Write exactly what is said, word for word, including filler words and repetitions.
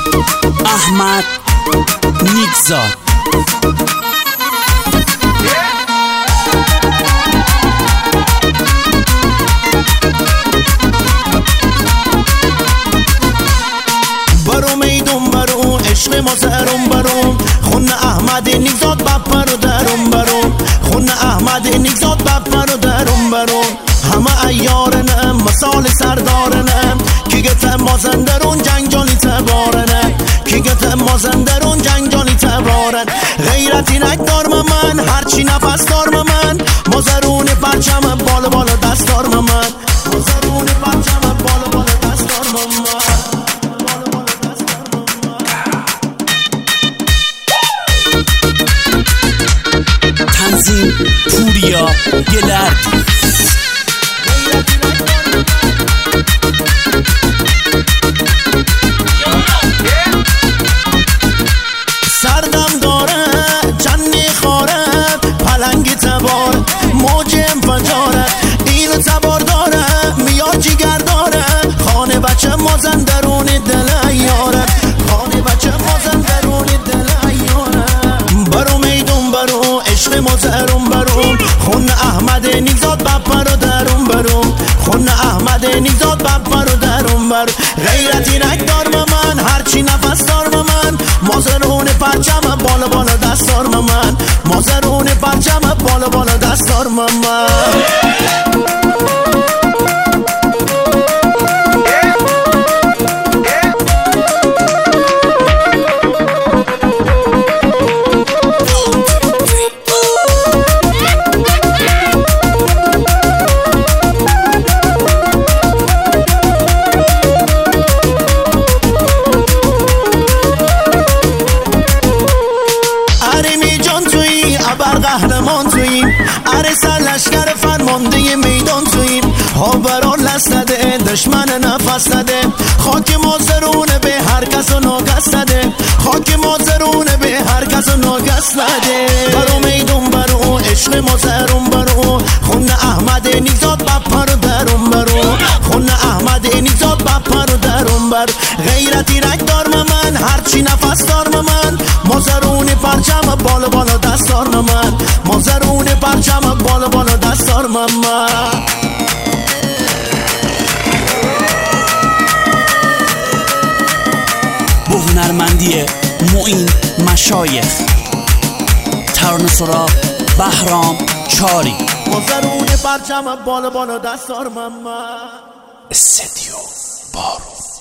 احمد نیکزاد. برو میدون برو عشق ما سرم برو خون احمد نیکزاد بپر و درم برو خون احمد نیکزاد بپر و درم برو همه ایارنم مثال سردارنم کی گته مازندرون جنگجانی تبارنه کی گته مازندرون جنگجانی تبارن غیرتی نکدار من هرچی نفس دار من مازرون پرچم بالا بالا دست دار من مازرون پرچم بالا بالا دست دار من تنظیم پوریا گلردی. سردم داره جنی خاره پلنگی تبار موج انفجاره اینو تبار داره میاد جیگر داره خانه بچه مازندرون دل یاره خانه بچه مازندرون دل یاره برو میدون برو عشق مازرون برو خون احمد نیکزاد بپر و درون برو خون احمد نیکزاد بپر و درون برو غیرتی نکدار من هرچی نفس دار من مازرون پرچم بالا بالا دستار من مازرون پرچم بالا بالا دستار من قهرمان توییم عرصه لشکر فرمانده میدان توییم ها برا لسنده دشمن نفس نده خاک مازرونه به هر کس و ناگس نده خاک مازرونه به هر کس و ناگس نده برو میدون برو عشق مازرون برو خون احمد نیکزاد بپر و درون برو خون احمد نیکزاد بپر و درون برو غیرتی رکدار من هرچی نفس دار من مازرون پرچم بالا بالا دستار من مازرون پرچم بالا بالا دستار من با هنرمندی معین مشایخ ترانه سرا بهرام چاری مازرون پرچم بالا بالا دستار من استدیو بارو.